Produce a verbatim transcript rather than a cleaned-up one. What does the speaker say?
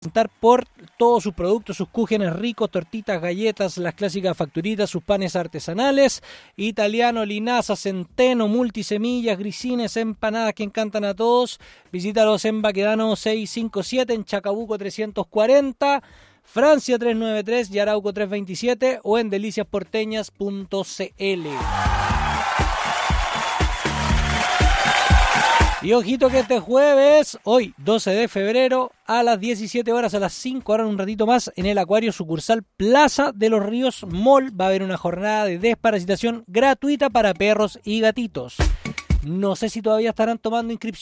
por todos sus productos, sus cúgenes ricos, tortitas, galletas, las clásicas facturitas, sus panes artesanales, Italiano, linaza, centeno, multisemillas, grisines, empanadas que encantan a todos. Visítalos en Baquedano seiscientos cincuenta y siete, en Chacabuco trescientos cuarenta, Francia trescientos noventa y tres y Arauco trescientos veintisiete, o en delicias porteñas punto c l. Y ojito que este jueves, hoy doce de febrero, a las diecisiete horas, a las cinco horas, un ratito más, en el Acuario sucursal Plaza de los Ríos Mall, va a haber una jornada de desparasitación gratuita para perros y gatitos. No sé si todavía estarán tomando inscripción.